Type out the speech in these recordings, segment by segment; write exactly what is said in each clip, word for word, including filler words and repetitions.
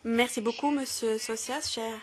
Merci beaucoup, Monsieur Socias, cher.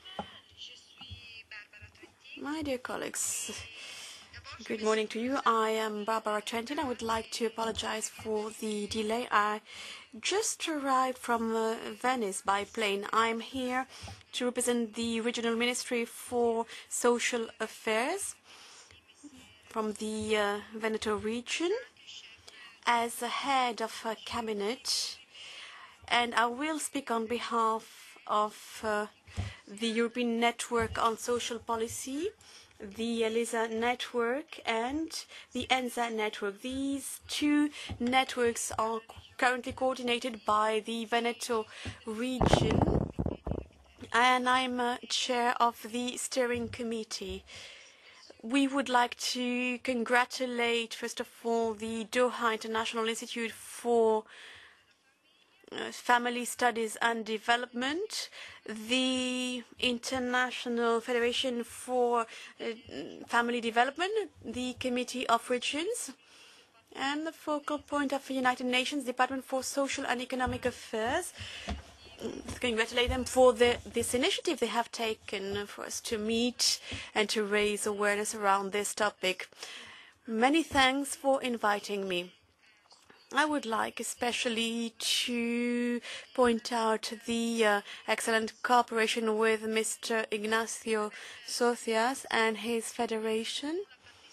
My dear colleagues, good morning to you. I am Barbara Trentin. I would like to apologize for the delay. I just arrived from uh, Venice by plane. I'm here to represent the Regional Ministry for Social Affairs from the uh, Veneto region as a head of a cabinet, and I will speak on behalf of uh, the European Network on Social Policy, the ELISA network and the ENSA network. These two networks are currently coordinated by the Veneto region, and I'm uh, chair of the steering committee. We would like to congratulate, first of all, the Doha International Institute for uh, Family Studies and Development, the International Federation for uh, Family Development, the Committee of Regions, and the focal point of the United Nations Department for Social and Economic Affairs. Congratulate them for the, this initiative they have taken for us to meet and to raise awareness around this topic. Many thanks for inviting me. I would like especially to point out the uh, excellent cooperation with Mister Ignacio Socias and his federation,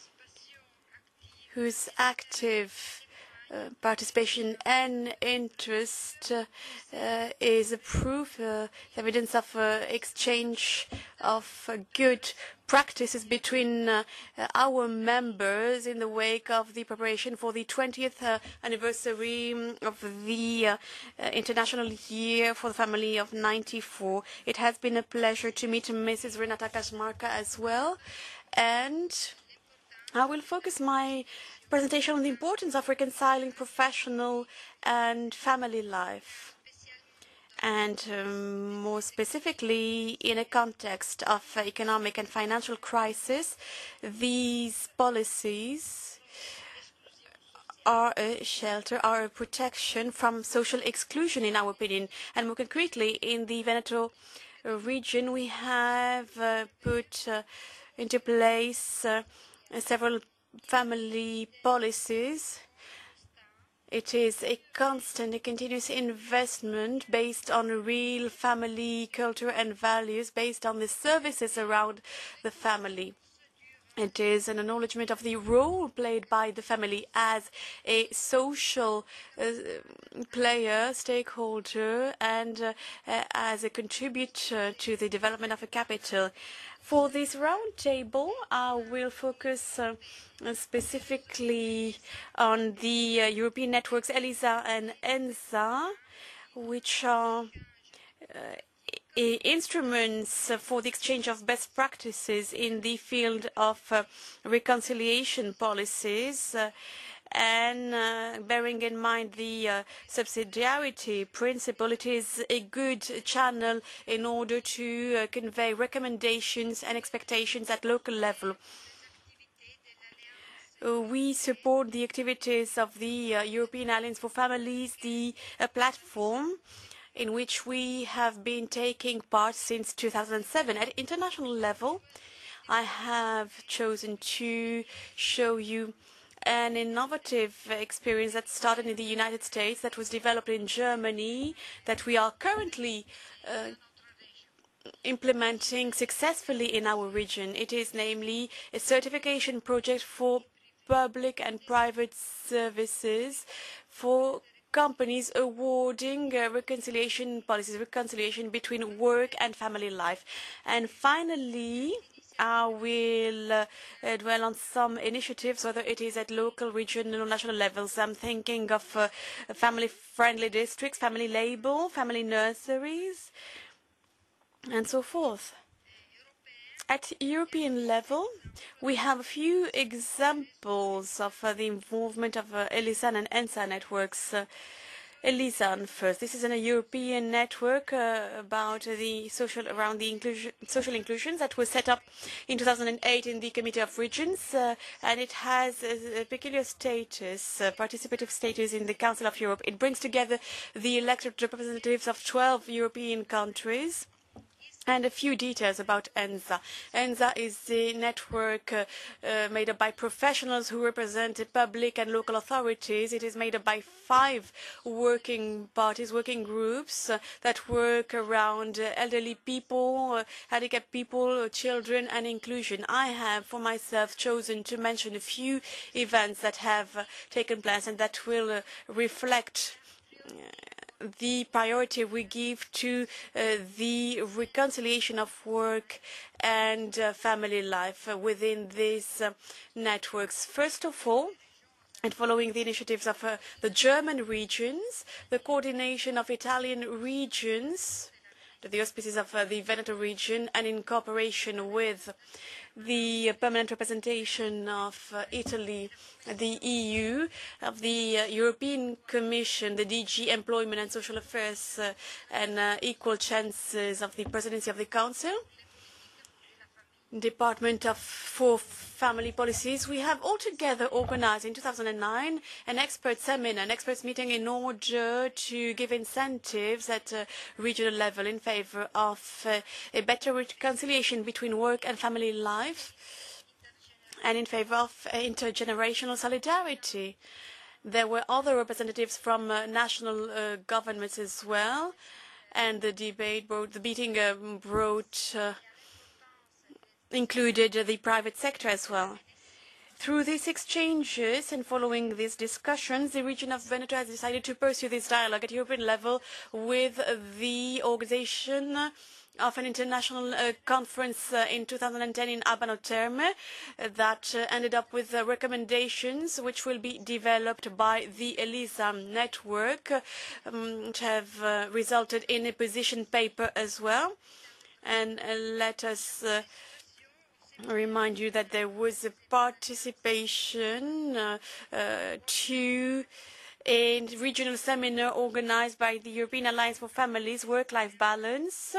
whose active Uh, participation and interest uh, uh, is a proof, uh, evidence of uh, exchange of uh, good practices between uh, uh, our members in the wake of the preparation for the twentieth uh, anniversary of the uh, uh, International Year for the Family of ninety-four. It has been a pleasure to meet Missus Renata Kaczmarka as well, and I will focus my presentation on the importance of reconciling professional and family life, and um, more specifically in a context of uh, economic and financial crisis. These policies are a shelter, are a protection from social exclusion, in our opinion. And more concretely, in the Veneto region, we have uh, put uh, into place uh, several family policies. It is a constant, a continuous investment based on real family culture and values, based on the services around the family. It is an acknowledgement of the role played by the family as a social uh, player, stakeholder, and uh, uh, as a contributor to the development of a capital. For this roundtable, I will focus uh, specifically on the uh, European networks ELISA and ENSA, which are uh, instruments for the exchange of best practices in the field of uh, reconciliation policies, uh, and uh, bearing in mind the uh, subsidiarity principle, it is a good channel in order to uh, convey recommendations and expectations at local level. Uh, we support the activities of the uh, European Alliance for Families, the uh, platform in which we have been taking part since two thousand seven. At international level, I have chosen to show you an innovative experience that started in the United States, that was developed in Germany, that we are currently uh, implementing successfully in our region. It is namely a certification project for public and private services for companies awarding uh, reconciliation policies, reconciliation between work and family life. And finally, I will uh, uh, dwell on some initiatives, whether it is at local, regional, or national levels. I'm thinking of uh, family-friendly districts, family label, family nurseries, and so forth. At European level, we have a few examples of uh, the involvement of uh, ELISA and ENSA networks. Uh, Elisan first. This is a European network uh, about the social around the inclusion, social inclusion that was set up in two thousand eight in the Committee of Regions, uh, and it has a, a peculiar status, uh, participative status in the Council of Europe. It brings together the elected representatives of twelve European countries. And a few details about ENSA. ENSA is the network uh, uh, made up by professionals who represent public and local authorities. It is made up by five working parties, working groups uh, that work around uh, elderly people, uh, handicapped people, uh, children, and inclusion. I have, for myself, chosen to mention a few events that have uh, taken place and that will uh, reflect uh, the priority we give to uh, the reconciliation of work and uh, family life uh, within these uh, networks. First of all, and following the initiatives of uh, the German regions, the coordination of Italian regions, the auspices of uh, the Veneto region, and in cooperation with the permanent representation of uh, Italy, the E U, of the uh, European Commission, the D G Employment and Social Affairs uh, and uh, Equal Chances of the Presidency of the Council, Department of for Family Policies. We have altogether organized in two thousand nine an expert seminar, an experts meeting in order to give incentives at a regional level in favor of uh, a better reconciliation between work and family life and in favor of uh, intergenerational solidarity. There were other representatives from uh, national uh, governments as well, and the debate brought, the meeting uh, brought uh, included the private sector as well. Through these exchanges and following these discussions, the region of Veneto has decided to pursue this dialogue at European level with the organization of an international uh, conference uh, in two thousand ten in Abano Terme uh, that uh, ended up with uh, recommendations which will be developed by the ELISA network, um, which have uh, resulted in a position paper as well. And uh, let us uh, remind you that there was a participation uh, uh, to a regional seminar organized by the European Alliance for Families, Work-Life Balance,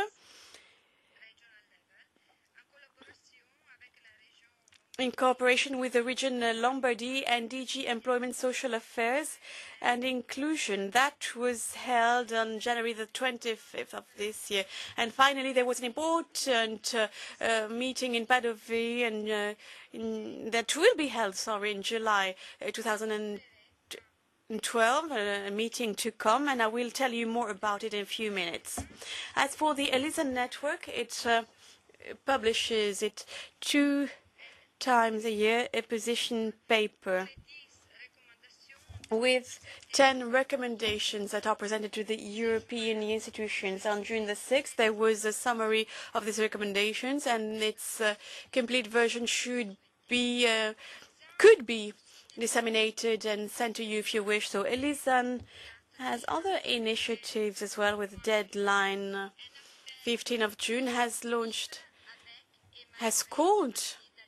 in cooperation with the region uh, Lombardy and D G Employment, Social Affairs and Inclusion. That was held on January the twenty-fifth of this year. And finally, there was an important uh, uh, meeting in Padova and uh, in, that will be held, sorry, in July uh, two thousand twelve, uh, a meeting to come, and I will tell you more about it in a few minutes. As for the ELISA network, it uh, publishes it two times a year a position paper with ten recommendations that are presented to the European institutions. On June the sixth, there was a summary of these recommendations, and its uh, complete version should be, uh, could be disseminated and sent to you if you wish. So ELISA has other initiatives as well, with deadline uh, fifteenth of June, has launched, has called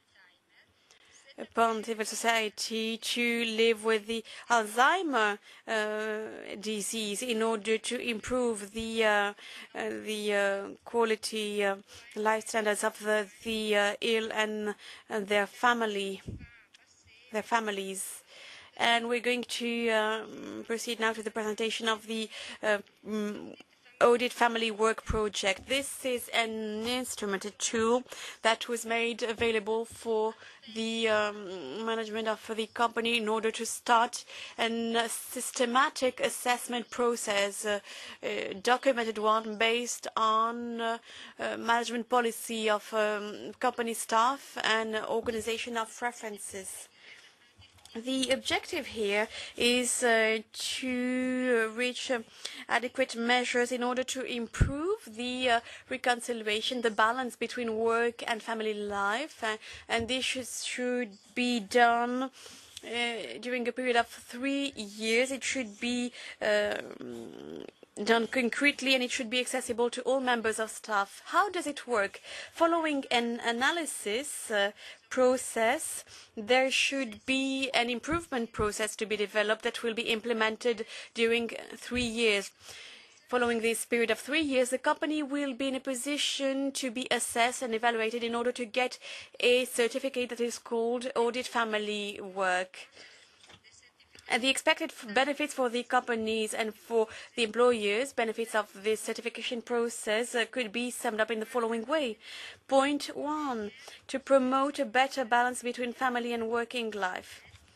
upon civil society to live with the Alzheimer uh, disease in order to improve the uh, uh, the uh, quality uh, life standards of the, the uh, ill and, and their family, their families. And we're going to um, proceed now to the presentation of the uh, um, Audit Family Work Project. This is an instrument, a tool that was made available for the um, management of the company in order to start a systematic assessment process, uh, a documented one based on uh, uh, management policy of um, company staff and organization of references. The objective here is uh, to reach uh, adequate measures in order to improve the uh, reconciliation, the balance between work and family life, uh, and this should, should be done uh, during a period of three years. It should be uh, done concretely, and it should be accessible to all members of staff. How does it work? Following an analysis uh, process, there should be an improvement process to be developed that will be implemented during three years. Following this period of three years, the company will be in a position to be assessed and evaluated in order to get a certificate that is called Audit Family Work. And the expected benefits for the companies and for the employers, benefits of this certification process uh, could be summed up in the following way. Point one, to promote a better balance between family and working life,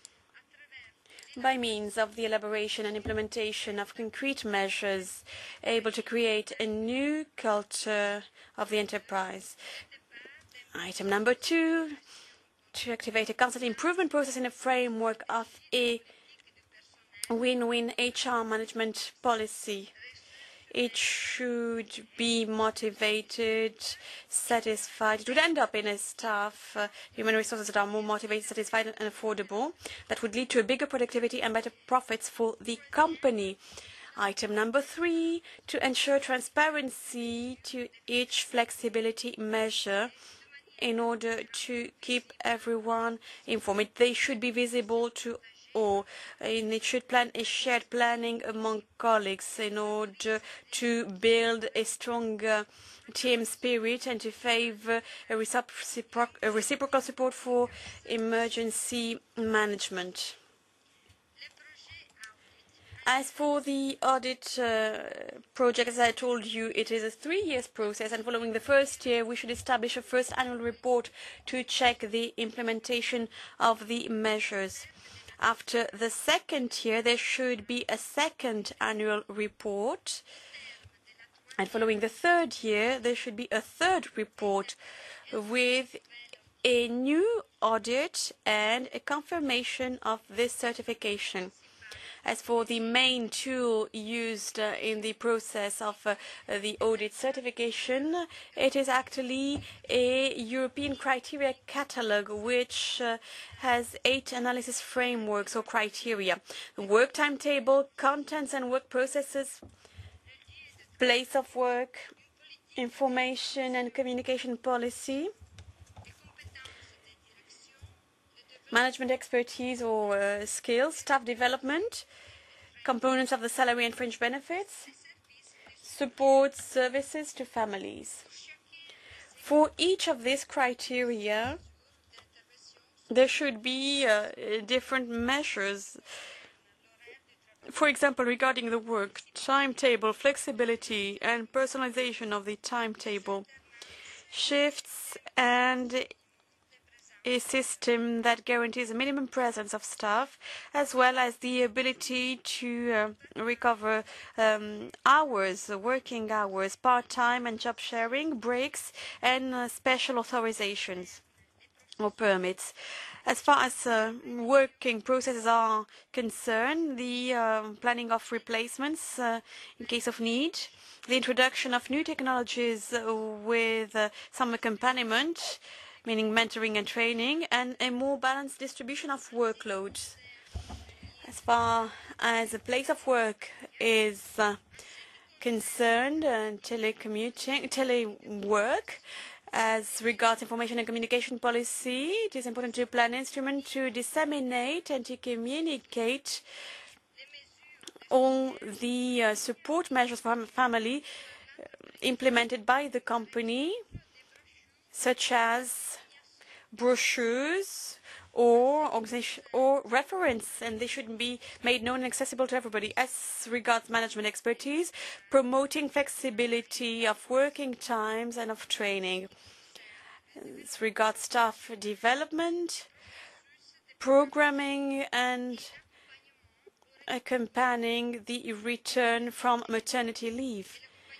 by means of the elaboration and implementation of concrete measures able to create a new culture of the enterprise. Item number two, to activate a constant improvement process in a framework of a win-win H R management policy. It should be motivated, satisfied. It would end up in a staff, uh, human resources that are more motivated, satisfied and affordable. That would lead to a bigger productivity and better profits for the company. Item number three, to ensure transparency to each flexibility measure in order to keep everyone informed. They should be visible to all, and it should plan a shared planning among colleagues in order to build a stronger team spirit and to favor a, recipro a reciprocal support for emergency management. As for the audit uh, project, as I told you, it is a three years process, and following the first year, we should establish a first annual report to check the implementation of the measures. After the second year, there should be a second annual report. And following the third year, there should be a third report with a new audit and a confirmation of this certification. As for the main tool used uh, in the process of uh, the audit certification, it is actually a European criteria catalogue which uh, has eight analysis frameworks or criteria: work timetable, contents and work processes, place of work, information and communication policy, management expertise or uh, skills, staff development, components of the salary and fringe benefits, support services to families. For each of these criteria, there should be uh, different measures. For example, regarding the work timetable, flexibility and personalization of the timetable, shifts and a system that guarantees a minimum presence of staff, as well as the ability to uh, recover um, hours, working hours, part-time and job sharing, breaks, and uh, special authorizations or permits. As far as uh, working processes are concerned, the uh, planning of replacements uh, in case of need, the introduction of new technologies uh, with uh, some accompaniment, meaning mentoring and training, and a more balanced distribution of workloads. As far as a place of work is uh, concerned, uh, telecommuting, telework, as regards information and communication policy, it is important to plan instruments to disseminate and to communicate all the uh, support measures for family uh, implemented by the company, such as brochures or organization or reference, and they should be made known and accessible to everybody. As regards management expertise, promoting flexibility of working times and of training. As regards staff development, programming and accompanying the return from maternity leave.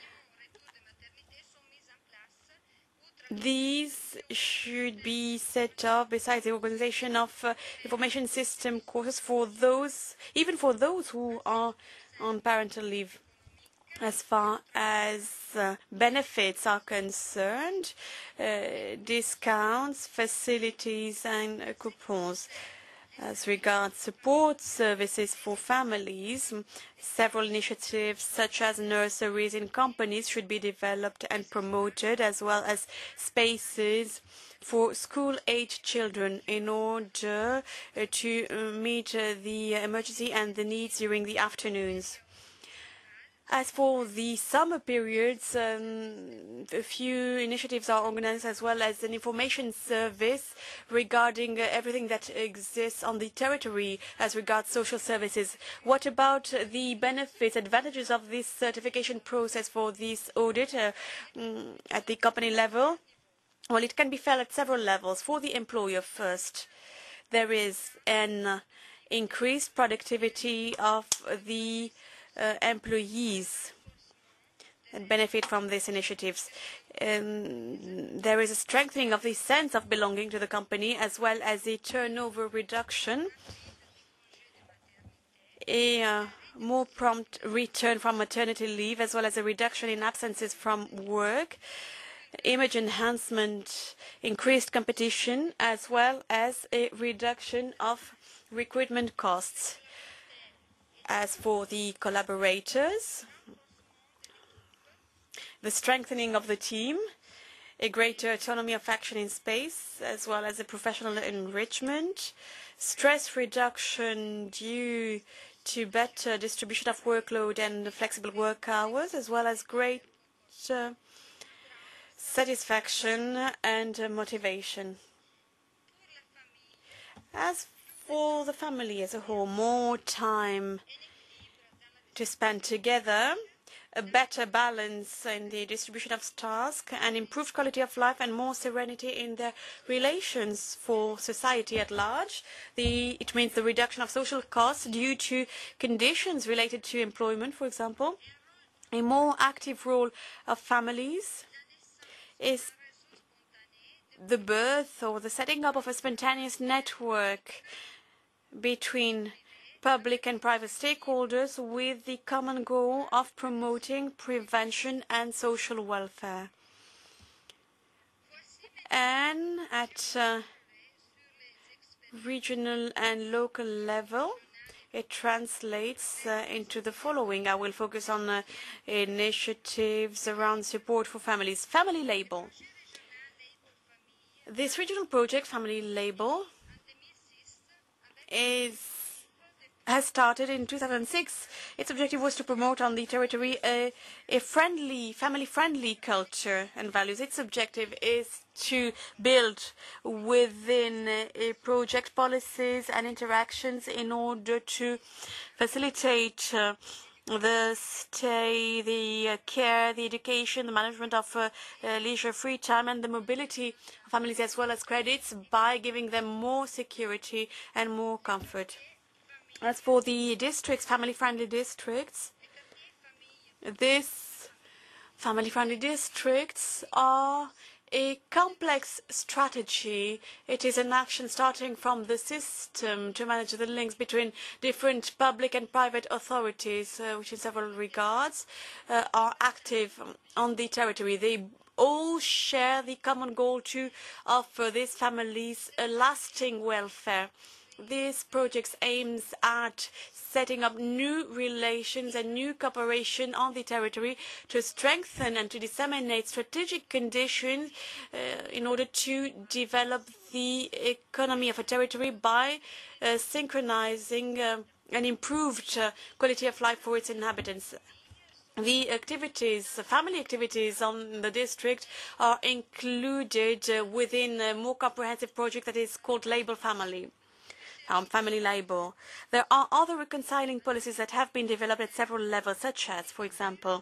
These should be set up besides the organization of uh, information system courses for those, even for those who are on parental leave. As far as uh, benefits are concerned, uh, discounts, facilities and uh, coupons. As regards support services for families, several initiatives such as nurseries in companies should be developed and promoted, as well as spaces for school-age children in order to meet the emergency and the needs during the afternoons. As for the summer periods, um, a few initiatives are organized, as well as an information service regarding uh, everything that exists on the territory as regards social services. What about the benefits, advantages of this certification process for this audit uh, um, at the company level? Well, it can be felt at several levels. For the employer first, there is an uh, increased productivity of the Uh, employees that benefit from these initiatives. Um, there is a strengthening of the sense of belonging to the company, as well as a turnover reduction, a uh, more prompt return from maternity leave, as well as a reduction in absences from work, image enhancement, increased competition, as well as a reduction of recruitment costs. As for the collaborators, the strengthening of the team, a greater autonomy of action in space, as well as a professional enrichment, stress reduction due to better distribution of workload and flexible work hours, as well as great uh, satisfaction and uh, motivation. As for the family as a whole, more time to spend together, a better balance in the distribution of tasks, an improved quality of life, and more serenity in their relations for society at large. The, it means the reduction of social costs due to conditions related to employment, for example. A more active role of families is the birth or the setting up of a spontaneous network between public and private stakeholders with the common goal of promoting prevention and social welfare. And at uh, regional and local level, it translates uh, into the following. I will focus on uh, initiatives around support for families. Family Label. This regional project, Family Label, is has started in two thousand six. Its objective was to promote on the territory a, a friendly, family-friendly culture and values. Its objective is to build within a project policies and interactions in order to facilitate uh, the stay, the uh, care, the education, the management of uh, uh, leisure, free time, and the mobility of families, as well as credits, by giving them more security and more comfort. As for the districts, family-friendly districts, these family-friendly districts are a complex strategy. It is an action starting from the system to manage the links between different public and private authorities, uh, which in several regards uh, are active on the territory. They all share the common goal to offer these families a lasting welfare. This project aims at setting up new relations and new cooperation on the territory to strengthen and to disseminate strategic conditions uh, in order to develop the economy of a territory by uh, synchronizing uh, an improved uh, quality of life for its inhabitants. The activities, family activities on the district are included uh, within a more comprehensive project that is called Label Family. Um, family label. There are other reconciling policies that have been developed at several levels, such as, for example,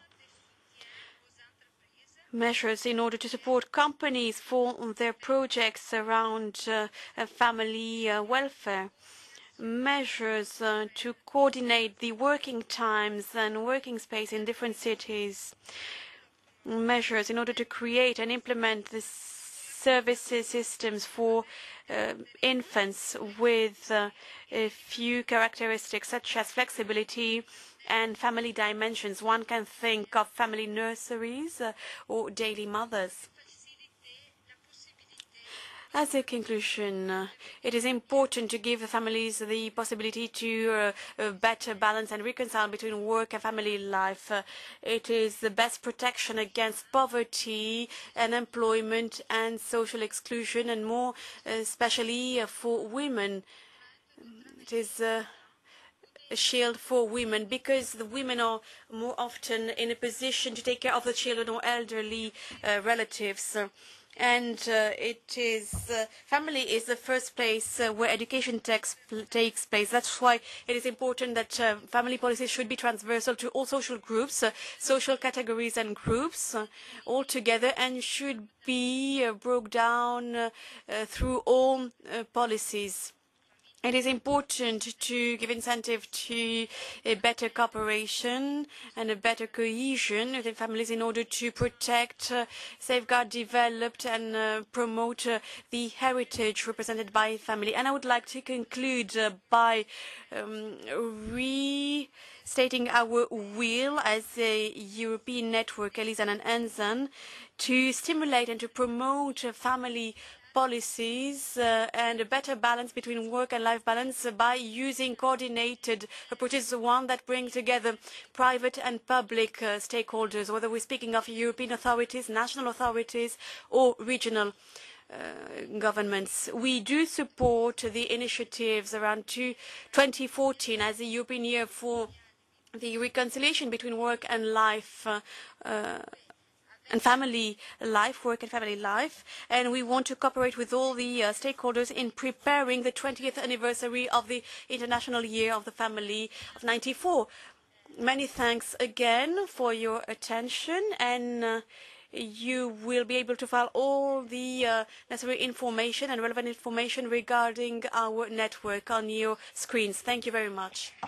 measures in order to support companies for their projects around uh, family uh, welfare, measures uh, to coordinate the working times and working space in different cities, measures in order to create and implement this services systems for uh, infants with uh, a few characteristics such as flexibility and family dimensions. One can think of family nurseries uh, or daily mothers. As a conclusion, uh, it is important to give the families the possibility to uh, uh, better balance and reconcile between work and family life. Uh, it is the best protection against poverty, unemployment and social exclusion, and more uh, especially uh, for women. It is uh, a shield for women because the women are more often in a position to take care of the children or elderly uh, relatives. Uh, and uh, it is uh, family is the first place uh, where education takes takes place. That's why it is important that uh, family policies should be transversal to all social groups, uh, social categories and groups uh, all together, and should be uh, broke down uh, uh, through all uh, policies. It is important to give incentive to a better cooperation and a better cohesion within families in order to protect, uh, safeguard, develop and uh, promote uh, the heritage represented by family. And I would like to conclude uh, by um, restating our will as a European network, Elisan and Ensan, to stimulate and to promote uh, family policies uh, and a better balance between work and life balance uh, by using coordinated approaches, one that brings together private and public uh, stakeholders, whether we're speaking of European authorities, national authorities or regional uh, governments. We do support the initiatives around twenty fourteen as the European Year for the reconciliation between work and life uh, uh, and family life, work and family life, and we want to cooperate with all the uh, stakeholders in preparing the twentieth anniversary of the International Year of the Family of ninety-four. Many thanks again for your attention, and uh, you will be able to find all the uh, necessary information and relevant information regarding our network on your screens. Thank you very much.